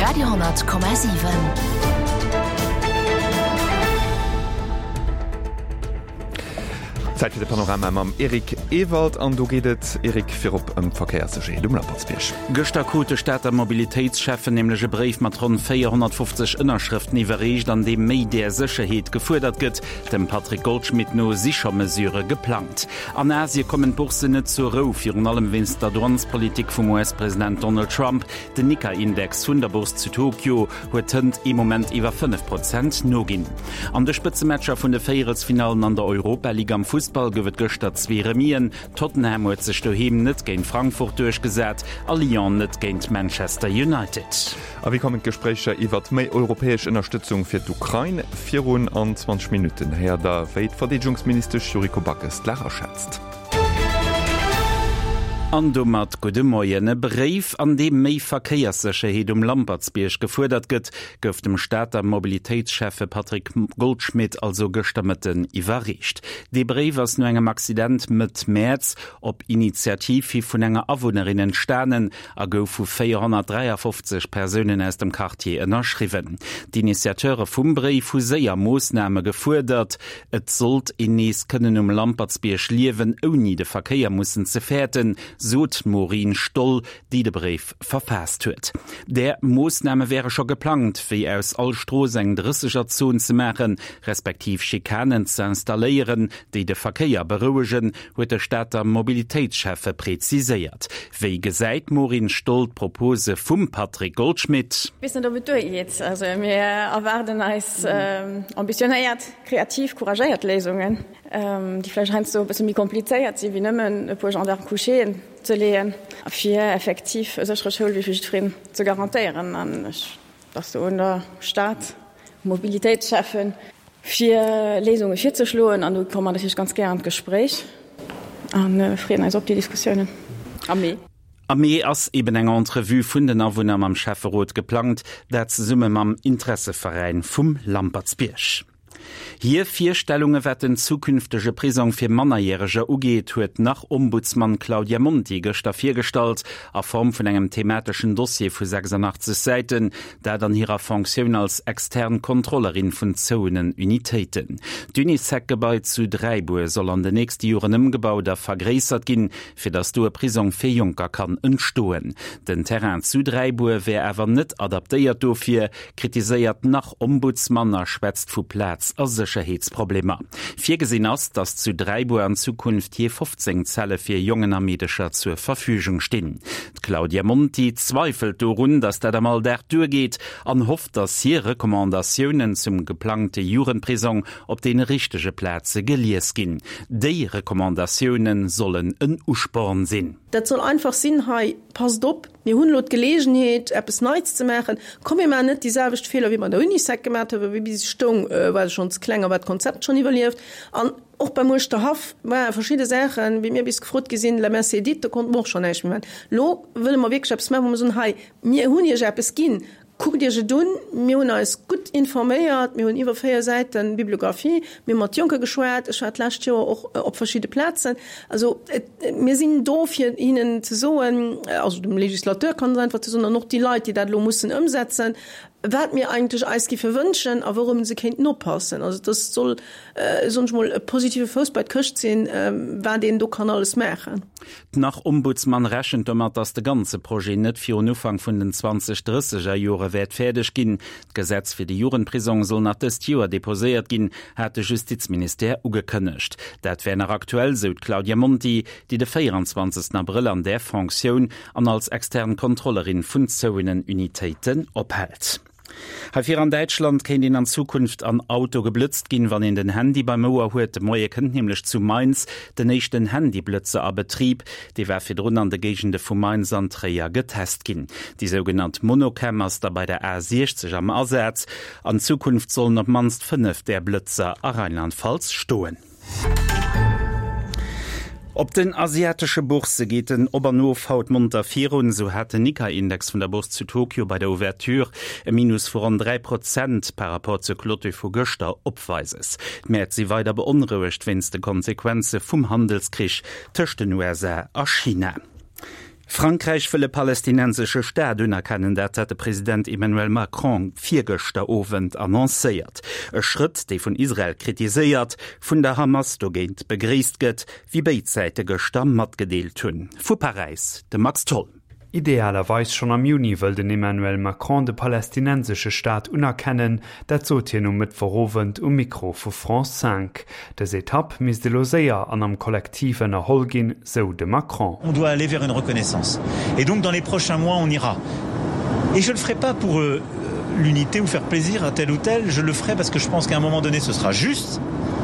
Radio,7. Zeit für de Panorama am Erik Ewald an du gehtt Erik fir op em Verkehrsg um Lampertsbiersch. Gestakute Städter Mobilitätschefen nämliche Brief matron 450 Innerschriften iwwerrecht an dem méi der Sicherheit gefordert gëtt, dem Patrick Goldschmidt no sicher mesure geplant. An Asie kommen Buchsinne zur Rauf an allem winst der Dronspolitik vom US-Präsident Donald Trump. Den Nikkei-Index vun der Börse zu Tokio huet im Moment iwwer 5% no gin. An de Spitzematcher vun de Vierelsfinalen an der Europa-Liga am Fußball gewet gestert zwe Remien, Tottenham huet sech doheem net géint Frankfurt durchgesät, a Lyon net géint Manchester United. A wie kommen Gesprächer iwwer méi europäesch Unterstützung fir d'Ukraine 24 Minuten her der Weltverteidigungsminister Juriko Backes Lacher schätzt. An do mat gode Moiene Brief an dem méi Verkeierssecherheet Lampertsbiersch gefordert gëtt, gouf dem Staater Mobilitätschefe Patrick Goldschmidt also gestammeten iwwerrecht. De Brief ass no engem Accident mit März op Initiativ hi vun enger Awohnerinnen Sternen a gouf vu 453 Personen aus dem Quartier ënnerschriwen. D'Initiateure vum Brief hu séier Moosname gefordert, et sollt inees kënnen Lampertsbiersch liewen oni de Verkeier mussssen ze fährten, sot Maureen Stoll, die de Brief verfasst huet. Der Moosname wäre schon geplant, wie aus all Strohseng drissischer Zone zu machen, respektiv Schikanen zu installieren, die de Verkehr beruhigen, huet der Stadter Mobilitätschefe präzisiert. Wie gesagt, Maureen Stoll Propose vum Patrick Goldschmidt. Wir sind damit durch jetzt. Also wir erwarten als ambitioniert, kreativ, couragiert Lesungen. Die vielleicht heißt so ein bisschen kompliziert, sie wie nimmen pour Gendarme coucher zu lehen, für effektiv sichere Schule wie Frieden zu garantieren, dass du unter Staat Mobilität schaffen, 4 Lesungen 4 zu schlagen, und du kommst natürlich ganz gerne ins Gespräch und Frieden als ob die Diskussionen. Armee ass eben enger Entrevue vun den Awunner am Schäferrot geplant, dat ze summe mam Interesseverein vum Lampertsbiersch. Hier 4 Stellungen wetten zukünftige Prison fir mannerjährige ugeet huet nach Ombudsmann Claudia Monti gestalt a Form vun engem thematischen Dossier vu 86 Seiten, der dann ihrer Funktion als extern Kontrollerin vun Zonenunitäten. D'Unisec-Gebäude zu Dreibuer soll an den nächsten Jahren im Gebäude der vergrößert gin, fir das du Prison fir Junker kann entstohen. Den Terrain zu Dreibuer wär awer net adaptiert dofir, kritisiert nach Ombudsmanner schwätzt vu Platz als Sicherheitsprobleme. Vier gesehen ass, dass zu Dreibuer in Zukunft hier 15 Zelle für jungen Armeedischer zur Verfügung stehen. Claudia Monti zweifelt daran, dass der mal der durchgeht, und hofft, dass hier Rekommandationen zum geplanten Jurenprison auf den richtigen Plätze gelesen gehen. Die Rekommandationen sollen ein Usporn sein. Das soll einfach sein, hey, passt auf, wir haben laut Gelegenheit, etwas Neues zu machen. Kommen wir nicht dieselben Fehler, wie man der Unisec gemacht hat, wie bis Stung, weil schon zu klein, aber das Konzept schon überlebt. Und auch bei Musterhoff waren verschiedene Sachen, wie mir bis gefragt gesehen, la Mercedes, da konnten wir auch schon nicht mehr. Lo will man wirklich etwas machen, wo man so, hey, wir haben hier etwas gehen. Guck dir je dun, mir hun als gut informiert, mir hun über 4 Seiten Bibliografie, mir mat Junker geschwert, ich hat last Jahr auch op verschiedene Plätzen. Also mir sind doof hier ihnen zu so, also dem Legislateur kann sein, sondern noch die Leute, die dat lo müssen umsetzen. Werd mir eigentlich Eisgi verwünschen, aber warum sie kennt nur passen. Also das soll sonst mal positive Fuß bei Köcht sehen, wer den du kann alles machen. Nach Ombudsmann rächen immer, dass das ganze Projekt nicht für den Anfang von den 20-30er Jahren wird fertig gehen. Das Gesetz für die Jurenprison soll nach des Jahr deposiert gehen, hat das Justizminister angekündigt. Das wäre noch aktuell, so Claudia Monti, die den 24. April an der Funktion und als externe Kontrollerin von Zonenunitäten abhält. Hier an Deutschland kann in Zukunft an Auto geblitzt gehen, wann in den Handy beim Mauer huet. Moie kennt nämlich zu Mainz den nächsten Handyblitze a Betrieb, die wär für rund an der Gegende von Mainz an Träger getestet gehen. Die sogenannte Monocam da bei der A60 am Ersatz. An Zukunft sollen noch manst 5 der Blitzer a Rheinland-Pfalz stohen. Ob den asiatische Börse geht den Obernof haut munter 4 und so hat der Nikkei-Index von der Börse zu Tokio bei der Ouverture minus von 3% par rapport zu Klotte vor Göster abweises. Merkt sie weiter beunruhigt, wenn es die Konsequenzen vom Handelskrieg zwischen den USA und China. Frankreich will palästinensische Staat anerkennen, dat hat der Präsident Emmanuel Macron viergester Ofend annoncéiert. E Schritt, der von Israel kritisiert, von der Hamas dogent begriest gëtt, wie beidseitige Stamm mat gedeelt hunn. Fu Paris, de Max Toll. Idealerweis schon am Juni will den Emmanuel Macron de palästinensische Staat unerkennen, dat Zotienung mit verrovend Mikro vu France 5. Des Etappe mis de Loséier an am kollektiven Erholgin so de Macron. On doit aller vers une reconnaissance. Et donc dans les prochains mois, on ira. Et je ne le ferai pas pour l'unité ou faire plaisir à tel ou tel, je le ferai parce que je pense qu'à un moment donné, ce sera juste.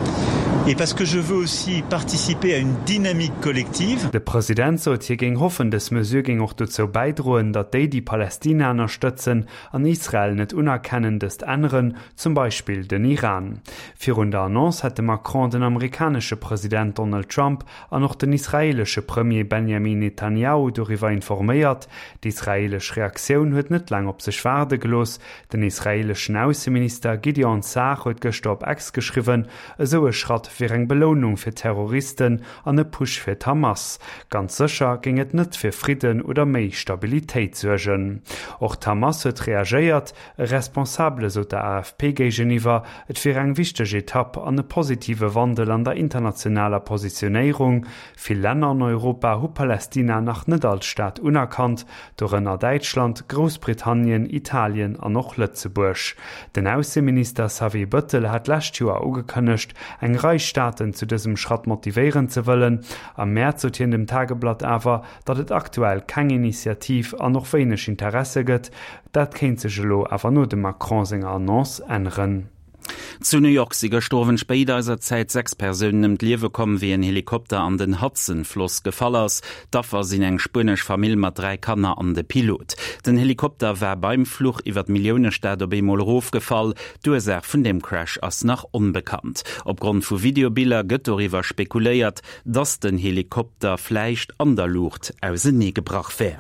Et parce que je veux aussi participer à une dynamique collective. Der Präsident sollt hier gegen hoffen, dass Mesure ging auch dazu beidrohen, dass die Palästina unterstützen, an Israel nicht unerkennen des anderen, zum Beispiel den Iran. Für unter Annonce hatte Macron den amerikanischen Präsident Donald Trump und auch den israelischen Premier Benjamin Netanyahu darüber informiert. Die israelische Reaktion hat nicht lange auf sich warten gelassen. Den israelischen Außenminister Gideon Sa'ar hat gestern Ex geschrieben, so ein Schritt für eng Belohnung für Terroristen an e Push für Hamas. Ganz sicher ging es nicht für Frieden oder mehr Stabilität zu sorgen. Auch Hamas hat reagiert, responsable so der AFP gegenüber, et für eng wichtige Etappe an e positive Wandel an der internationaler Positionierung. Viele Länder in Europa haben Palästina nach nicht als Staat unerkannt, darunter Deutschland, Großbritannien, Italien und auch Lützeburg. Den Außenminister Xavier Bettel hat letztes Jahr angekündigt, eng Reich Staaten zu diesem Schritt motivieren zu wollen. Am März hat in dem Tageblatt aber, dass es aktuell keine Initiativ an noch wenig Interesse gibt. Das kann sich aber nur dem Macron seine Annonce ändern. Zu New York sie gestorben später als Zeit 6 Personen im Leben kommen wie ein Helikopter an den Hudsonfluss gefallen ist. Dafür sind eine spanische Familie mit 3 Kinder an den Pilot. Den Helikopter war beim Flug über die Millionenstadt auf einmal aufgefallen. Die Ursache von dem Crash ist noch unbekannt. Aufgrund von Videobildern wird darüber spekuliert, dass der Helikopter vielleicht an der Luft aus dem Nähe gebracht wäre.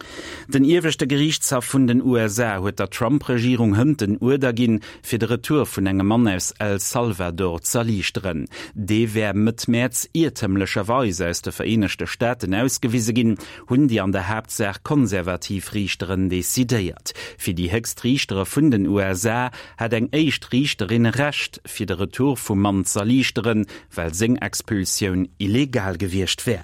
Den ewigste Gerichtshof vun den USA huet der Trump-Regierung hënten Urder ginn fir de Retour vun engem Mann aus El Salvador zerlichteren. De wär mit März irrtümlicherweise aus de Vereinigte Staaten ausgewiese ginn, hunn die an der Hauptsache Konservativrichteren desideiert. Fir die Höchstrichtere vun den USA hat eng Eichtrichterin recht fir de Retour vum Mann zerlichteren, weil seng Expulsion illegal gewircht wär.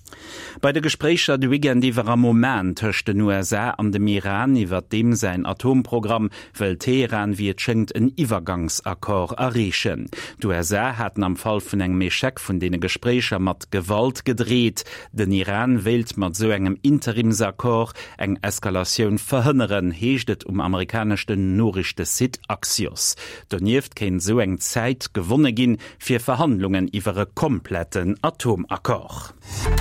Bei der Gesprächer du Weekend iwwer am Moment töcht den USA an dem Iran iwwer dem sein Atomprogramm will Teheran wie schenkt en Iwergangsakkord errechen. Die USA hatten am Fall vun eng Meschek vun dene Gesprächer mat Gewalt gedreht. Den Iran wählt mat so engem Interimsakkord eng Eskalation verhënneren, heeschtet amerikanischen Norrichte Sid Axios. Donnieft kein so eng Zeit gewonnen gin fir Verhandlungen iwwer kompletten Atomakkord.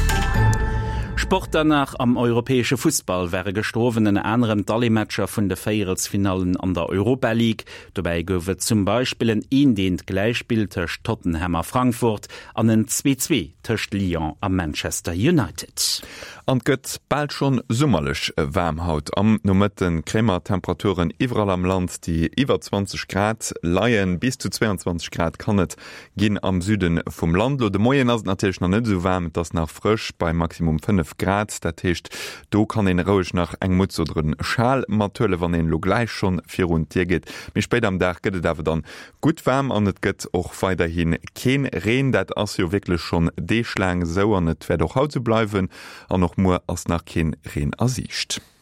Sport danach am europäische Fußball wäre gestorben in anderen Dollymatcher von der Viertelfinalen an der Europa League. Dabei gowe zum Beispiel ein indehnt Gleichspiel zwischen Tottenham Frankfurt an ein 2-2 zwischen Lyon am Manchester United. An gëtt bald schon summerlech Wärmhaut am no mit den Krämertemperaturen iwwerall am Land, die iwwer 20 Grad laien bis zu 22 Grad kannet ginn am Süden vum Land. Lo de Moien ass natürlich noch net so wärm, das nach frisch bei Maximum 5 Grad. Dat hecht, do kann en Rauch nach eng Mutz oder Schal matlle, wann en lo gleich schon vir rund Tier geht. Mich spät am Dach gëtt dawer dann gut wärm an net gëtt och weiterhin keen Reen, dat ass jo wirklich schon deschlang so an net wär doch haut zu bleiwen an noch Mo ass nach kein Reen ersicht.